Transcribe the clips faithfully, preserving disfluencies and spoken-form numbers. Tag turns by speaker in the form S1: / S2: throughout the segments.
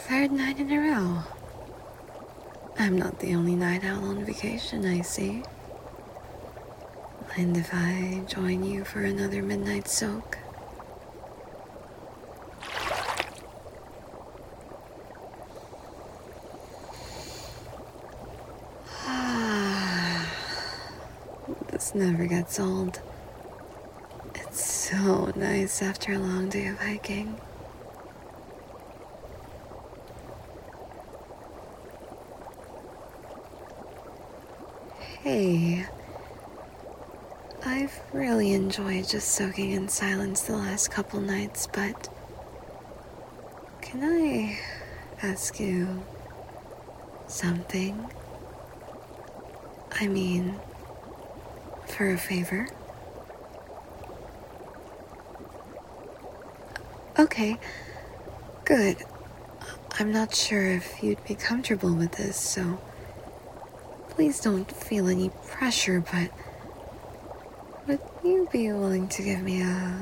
S1: third night in a row. I'm not the only night owl on vacation, I see. Mind if I join you for another midnight soak? This never gets old. It's so nice after a long day of hiking. Hey, I've really enjoyed just soaking in silence the last couple nights, but can I ask you something? I mean, for a favor? Okay, good. I'm not sure if you'd be comfortable with this, so please don't feel any pressure, but would you be willing to give me a...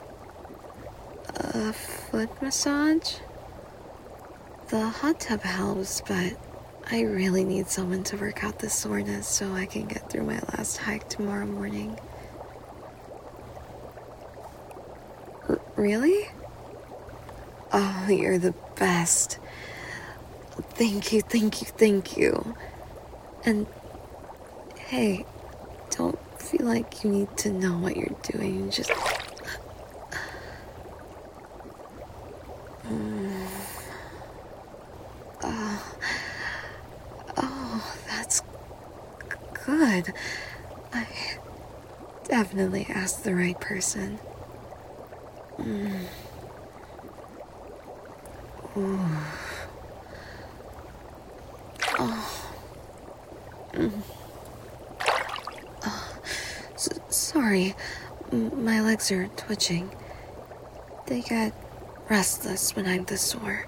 S1: a foot massage? The hot tub helps, but I really need someone to work out the soreness so I can get through my last hike tomorrow morning. R- really? Oh, you're the best. Thank you, thank you, thank you. And hey, don't feel like you need to know what you're doing. Just... Mm. Oh. Oh, that's g- good. I definitely asked the right person. Mm. Ooh. Oh. Mm. Oh. S- sorry, M- my legs are twitching. They get restless when I'm this sore.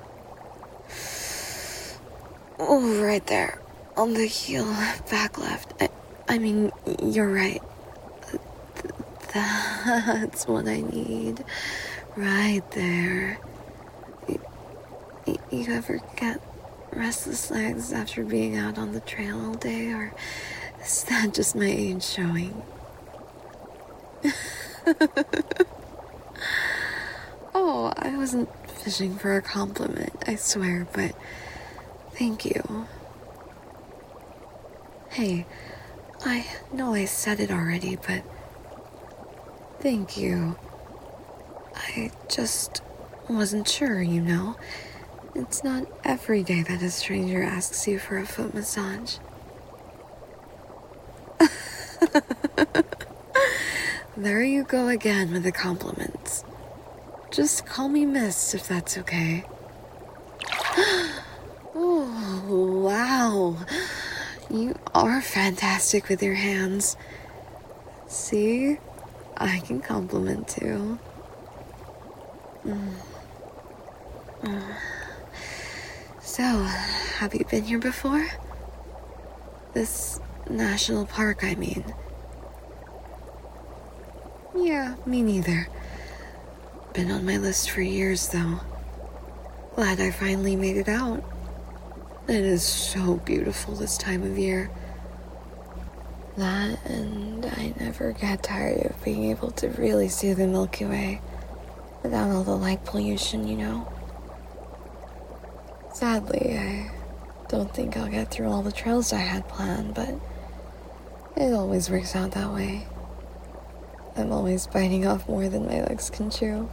S1: Oh, right there. On the heel, back left. I, I mean, you're right. Th- that's what I need. Right there. Y- y- you ever get restless legs after being out on the trail all day, or is that just my age showing? Oh, I wasn't fishing for a compliment, I swear, but thank you. Hey, I know I said it already, but thank you. I just wasn't sure, you know? It's not every day that a stranger asks you for a foot massage. There you go again with the compliments. Just call me Miss if that's okay. Oh, wow. You are fantastic with your hands. See? I can compliment too. Mm. Mm. So, have you been here before? This national park, I mean. Yeah, me neither. Been on my list for years, though. Glad I finally made it out. It is so beautiful this time of year. That, and I never get tired of being able to really see the Milky Way without all the light pollution, you know? Sadly, I don't think I'll get through all the trails I had planned, but it always works out that way. I'm always biting off more than my legs can chew.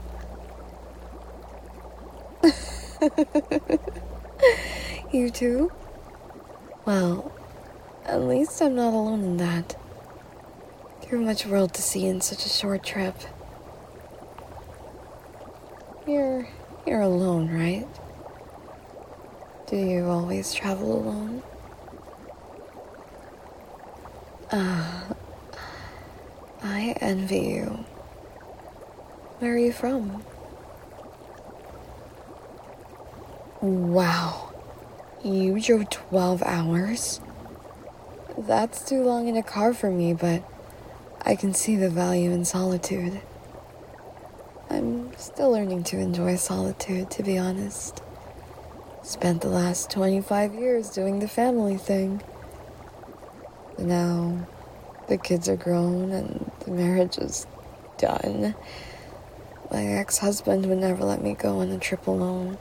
S1: You too? Well, at least I'm not alone in that. Too much world to see in such a short trip. You're... you're alone, right? Do you always travel alone? Ah, uh, I envy you. Where are you from? Wow. You drove twelve hours? That's too long in a car for me, but I can see the value in solitude. I'm still learning to enjoy solitude, to be honest. Spent the last twenty-five years doing the family thing. Now, the kids are grown and the marriage is done. My ex-husband would never let me go on a trip alone.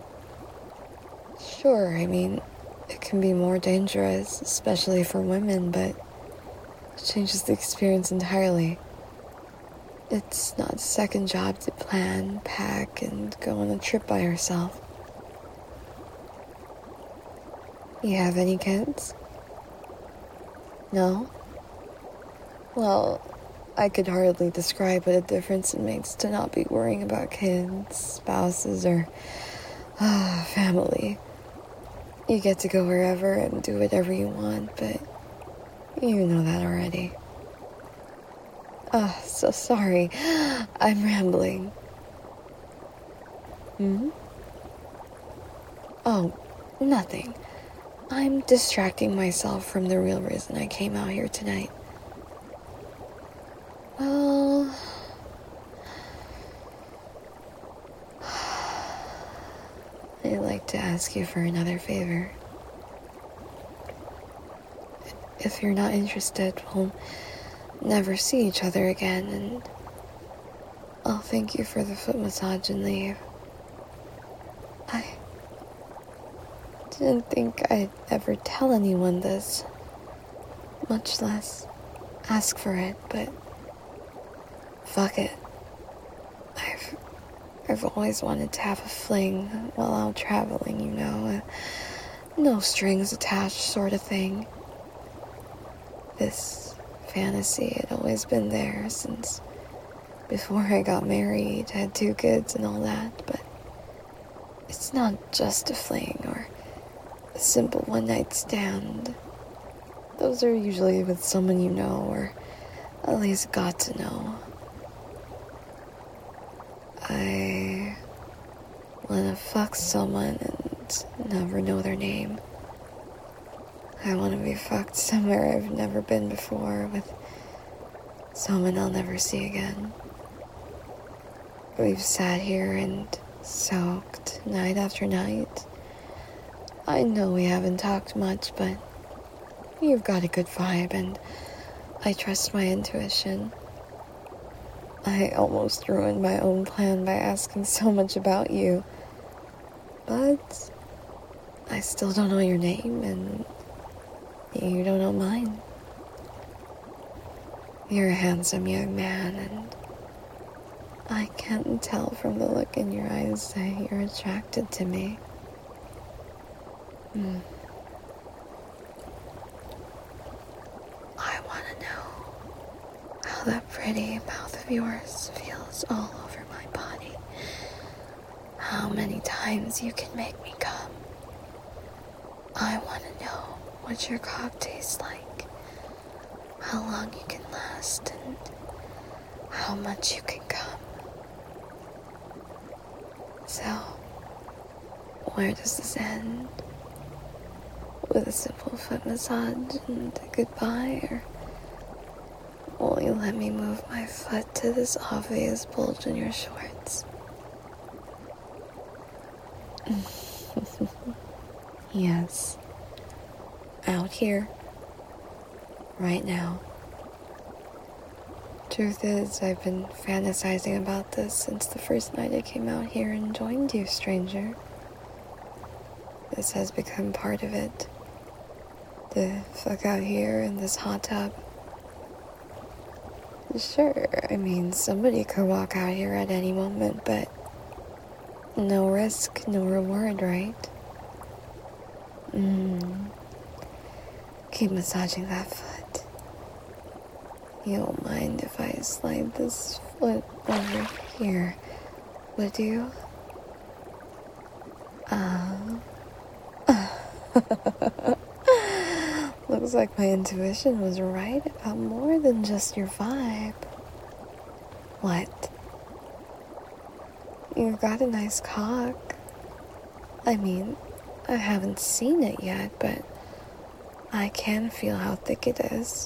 S1: Sure, I mean, it can be more dangerous, especially for women, but it changes the experience entirely. It's not a second job to plan, pack, and go on a trip by yourself. You have any kids? No? Well, I could hardly describe what a difference it makes to not be worrying about kids, spouses, or uh, family. You get to go wherever and do whatever you want, but you know that already. Oh, so sorry. I'm rambling. Hmm? Oh, nothing. I'm distracting myself from the real reason I came out here tonight. Well, I'd like to ask you for another favor. If you're not interested, we'll never see each other again, and I'll thank you for the foot massage and leave. I didn't think I'd ever tell anyone this, much less ask for it, but fuck it. I've I've always wanted to have a fling while out traveling, you know, a no strings attached sort of thing. This fantasy had always been there since before I got married, had two kids and all that, but it's not just a fling or a simple one-night stand. Those are usually with someone you know, or at least got to know. I wanna fuck someone and never know their name. I wanna be fucked somewhere I've never been before with someone I'll never see again. We've sat here and soaked night after night. I know we haven't talked much, but you've got a good vibe and I trust my intuition. I almost ruined my own plan by asking so much about you. But I still don't know your name and you don't know mine. You're a handsome young man and I can't tell from the look in your eyes that you're attracted to me. Hmm. I want to know how that pretty mouth of yours feels all over my body. How many times you can make me come. I want to know what your cock tastes like. How long you can last and how much you can come. So, where does this end? With a simple foot massage and a goodbye, or will you let me move my foot to this obvious bulge in your shorts? Yes. Out here. Right now. Truth is, I've been fantasizing about this since the first night I came out here and joined you, stranger. This has become part of it. The fuck out here in this hot tub. Sure, I mean, somebody could walk out here at any moment, but no risk, no reward, right? Mmm. Keep massaging that foot. You don't mind if I slide this foot over here, would you? Uh, looks like my intuition was right about more than just your vibe. What? You've got a nice cock. I mean, I haven't seen it yet, but I can feel how thick it is.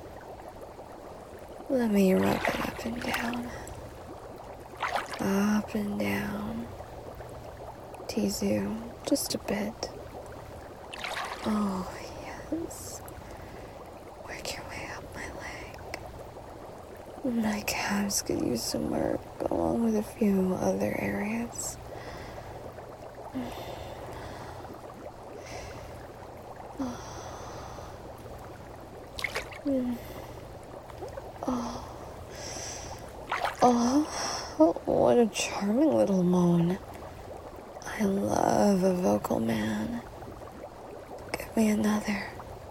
S1: Let me rub it up and down. Up and down. Tease you Just a bit. Oh, yes. Work your way up my leg. My calves could use some work, along with a few other areas. Oh. Oh, what a charming little moan. I love a vocal man. Give me another.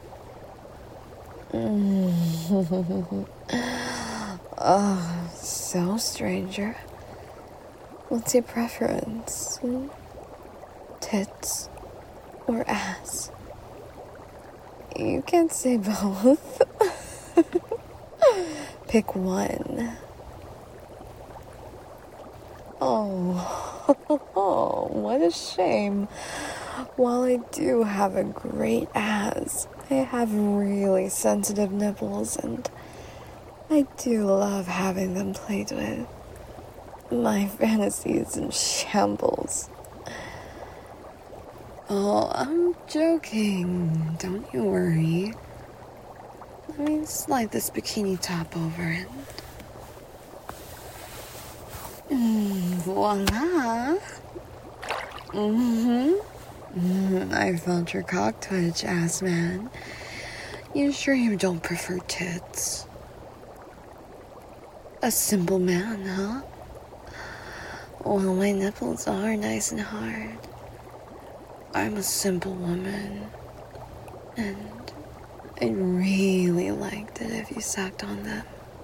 S1: Mm. Oh, so, stranger. What's your preference? Hmm? Tits or ass? You can't say both. Pick one. Oh, what a shame. While I do have a great ass, I have really sensitive nipples, and I do love having them played with. My fantasy is in shambles. Oh, I'm joking. Don't you worry. Let me slide this bikini top over it. Mm, voila. Mm-hmm. Mm, I felt your cock twitch, ass man. You sure you don't prefer tits? A simple man, huh? Well, my nipples are nice and hard. I'm a simple woman. And I'd really liked it if you sucked on them.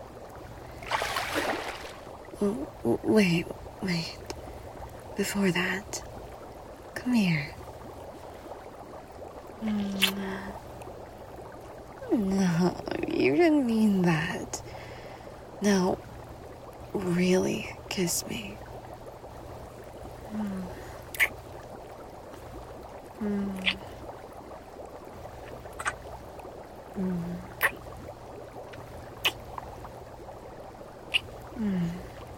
S1: Oh, wait, wait. Before that, come here. No, you didn't mean that. Now, really kiss me. Mm. Mm. Mm. Mm.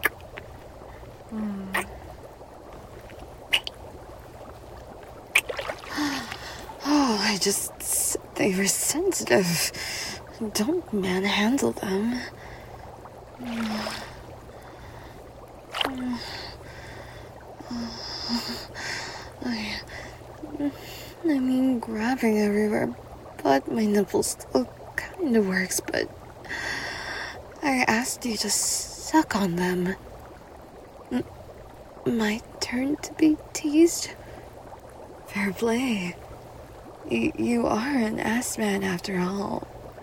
S1: Mm. Oh, I just said they were sensitive. Don't manhandle them. Mm. Mm. I, I mean, grabbing everywhere, but my nipple still kind of works, but I asked you to suck on them. M- my turn to be teased? Fair play. Y- you are an ass man after all.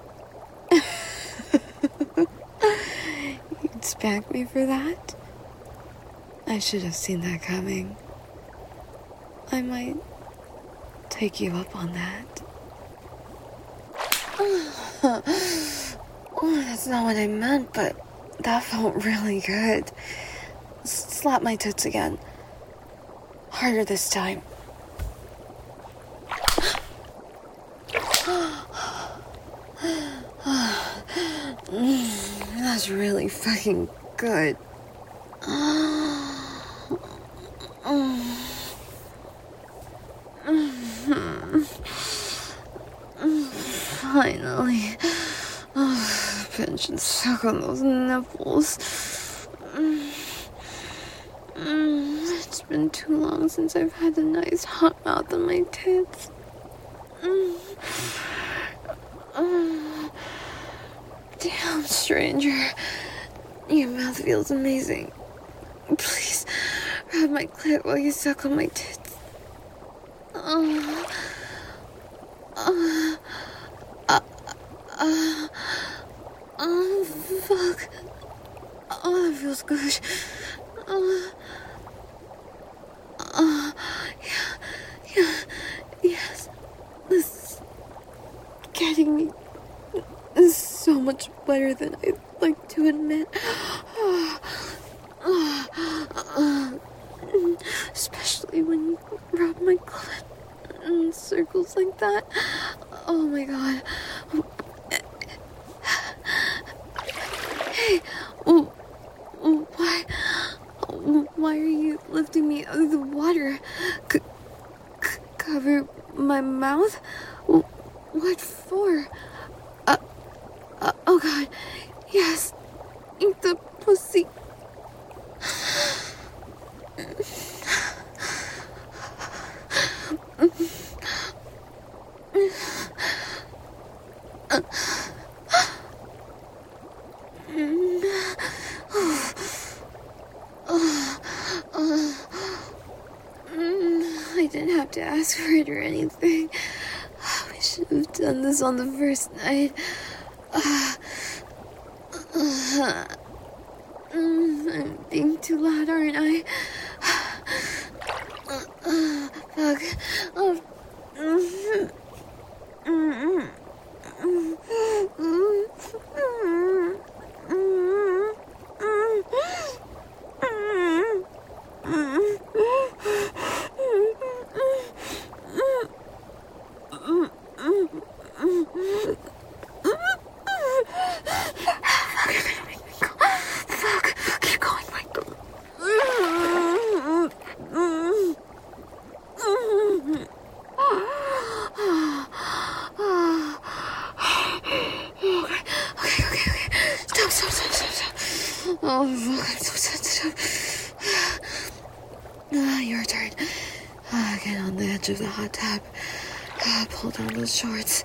S1: You'd spank me for that? I should have seen that coming. I might take you up on that. Oh, that's not what I meant, but that felt really good. S- slap my tits again. Harder this time. That's really fucking good. Finally. Oh, pinch and suck on those nipples. It's been too long since I've had a nice hot mouth on my tits. Damn, stranger. Your mouth feels amazing. Please, rub my clit while you suck on my tits. Oh. Uh, uh, uh, oh, fuck. Oh, that feels good. Uh, uh, yeah, yeah, yes. This is getting me so much better than I'd like to admit. Especially when you rub my clit in circles like that. Oh my god. Hey, why, why are you lifting me out of the water? C- cover my mouth? What for? Uh, uh, oh god, yes, eat the pussy. I didn't have to ask for it or anything. We should have done this on the first night. Uh, uh, I'm being too loud, aren't I? Uh, uh, fuck. Oh. Oh, fuck, I'm so sensitive. Uh, your turn. Uh, get on the edge of the hot tub. Uh, pull down those shorts.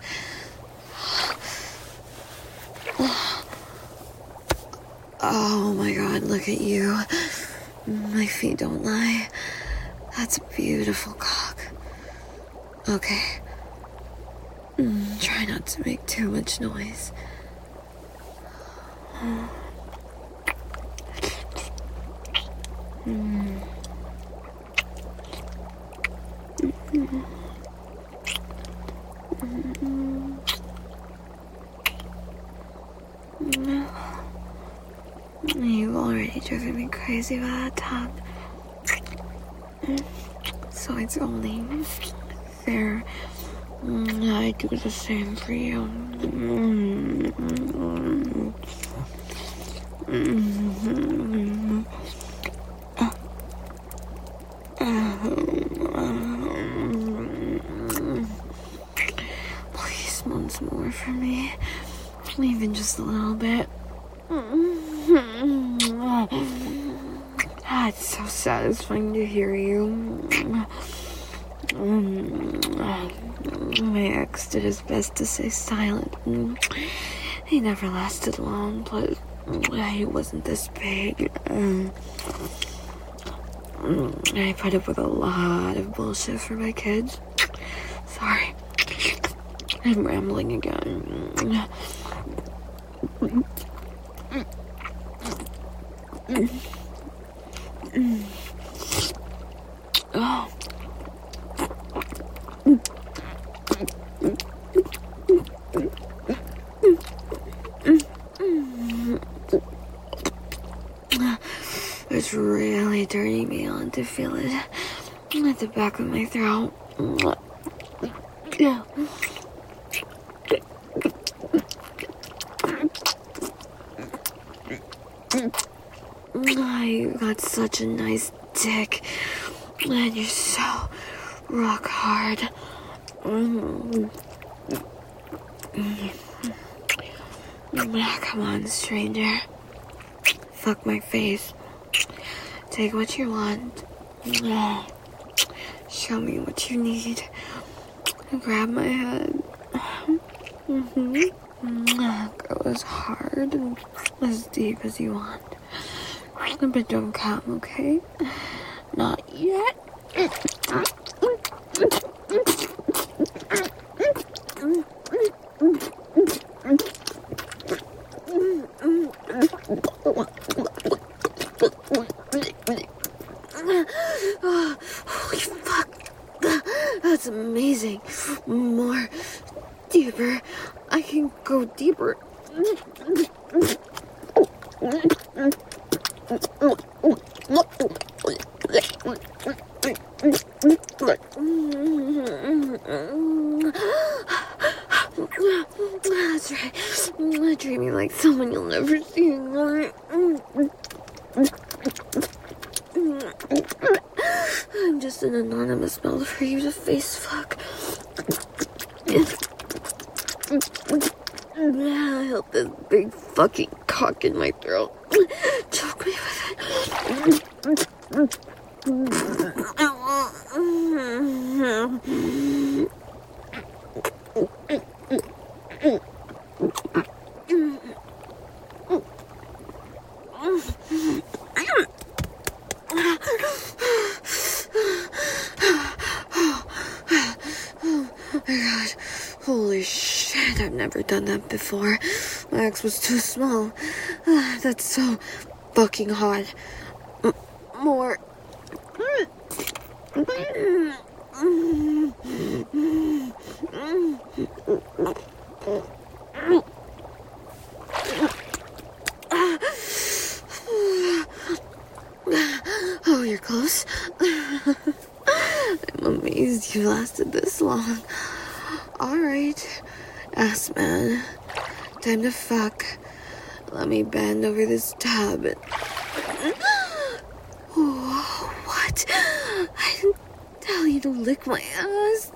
S1: Oh my god, look at you. My feet don't lie. That's a beautiful cock. Okay. Mm, try not to make too much noise. Mm. Mm-hmm. Mm-hmm. Mm-hmm. You've already driven me crazy with that tongue. So it's only fair I do the same for you. Please, once more for me. Even just a little bit. Ah, it's so satisfying to hear you. My ex did his best to stay silent. He never lasted long, but he wasn't this big. I put up with a lot of bullshit for my kids. Sorry. I'm rambling again. Oh. It's really turning me on to feel it at the back of my throat. Oh, you got such a nice dick, and you're so rock hard. Mm. Come on, stranger. Fuck my face. Take what you want. Show me what you need. Grab my head. Mm-hmm. Go as hard and as deep as you want. But don't come, okay? Not yet. Oh, holy fuck. That's amazing. More. Deeper. I can go deeper. That's right. Dreaming like someone you'll never see. I'm just a an anonymous meld for you to face fuck. I held this big fucking cock in my throat. Choke me with it. Holy shit, I've never done that before. My ex was too small. Uh, that's so fucking hot. M- more. Oh, you're close. I'm amazed you lasted this long. Alright, ass man. Time to fuck. Let me bend over this tub. And... Oh, what? I didn't tell you to lick my ass.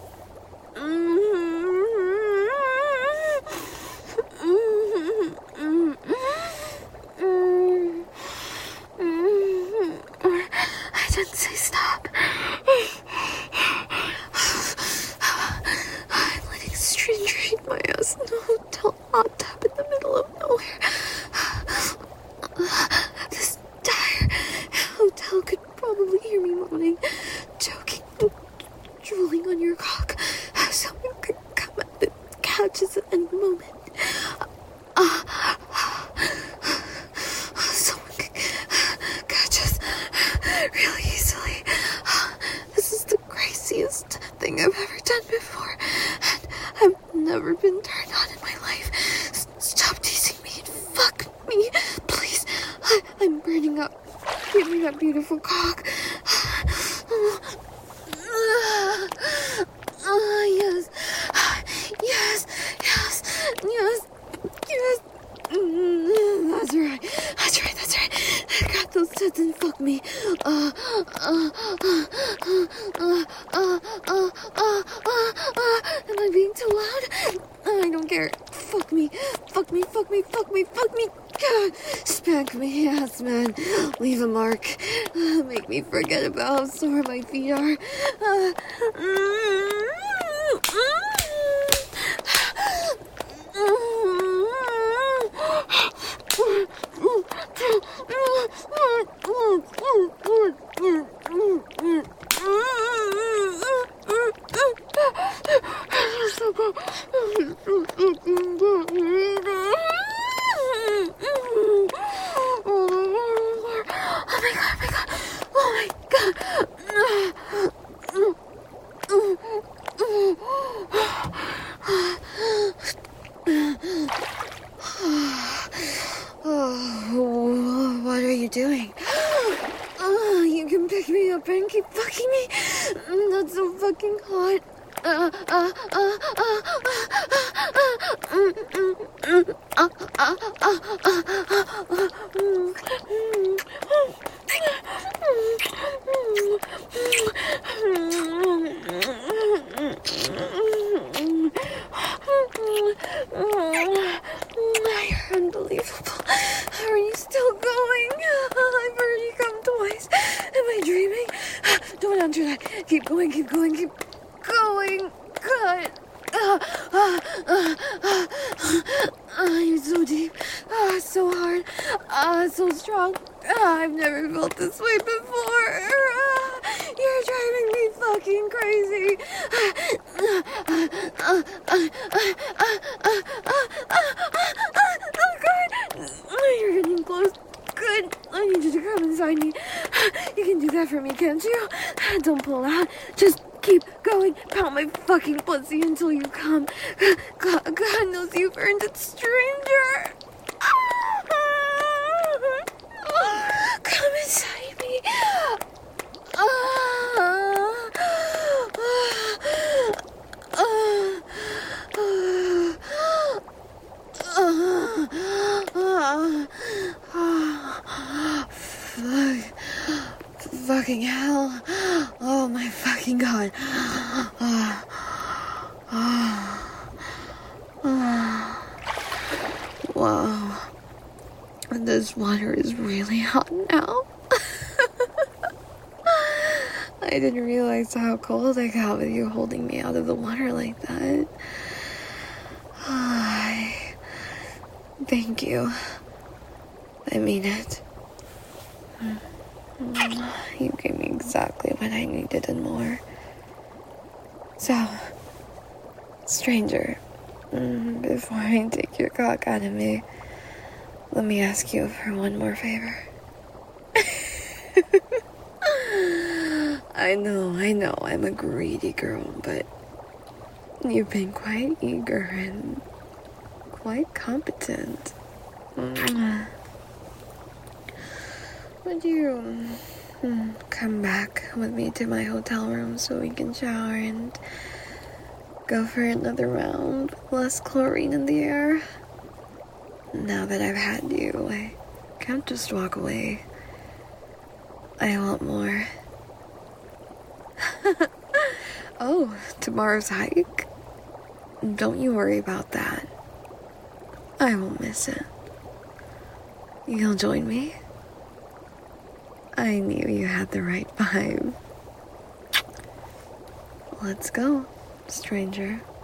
S1: I didn't say stop. I'm letting stranger eat my ass in a hotel hot tub in the middle of nowhere. This dire hotel could probably hear me moaning, choking, drooling on your cock. Someone could come at the couches at any moment. Uh, someone could catch us really easily. This is the craziest thing I've ever done before, and I've never been turned on in my life. S- stop teasing me and fuck me, please. I- I'm burning up. Give me that beautiful cock. Ah, yes. Yes, yes, yes, yes. Mm, That's right, that's right, that's right. Got those tits and fuck me. Uh, uh, uh, uh, uh, uh, uh, uh, uh, uh. Am I being too loud? I don't care. Fuck me, fuck me, fuck me, fuck me, fuck me. God, spank me, ass man. Leave a mark. Uh, make me forget about how sore my feet are. Uh, mm, mm. Oh, what are you doing? Oh, you can pick me up and keep fucking me. That's so fucking hot. Uh, uh, uh, uh, uh, uh, uh, You're unbelievable. How are you still going? I've already come twice. Am I dreaming? Don't answer that. Keep going, keep going, keep going. God. Uh, uh, uh, uh, uh, you're so deep. Uh, so hard. Uh, so strong. Uh, I've never felt this way before. Uh, you're driving me fucking crazy. Uh, uh, uh, uh, uh, uh, uh, uh, uh, oh, God. You're getting close. Good. I need you to come inside me. You can do that for me, can't you? Don't pull out. Just keep going. Pound my fucking pussy until you come. God, God knows you've earned it, stranger. Come inside me. Fuck. Fucking hell. Oh thank God. Wow. This water is really hot now. I didn't realize how cold I got with you holding me out of the water like that. Thank you. I mean it. You gave me exactly what I needed and more. So, stranger, before I take your cock out of me, let me ask you for one more favor. I know, I know, I'm a greedy girl, but you've been quite eager and quite competent. Would you mm, come back with me to my hotel room so we can shower and go for another round with less chlorine in the air? Now that I've had you, I can't just walk away. I want more. Oh, tomorrow's hike? Don't you worry about that. I won't miss it. You'll join me? I knew you had the right vibe. Let's go, stranger.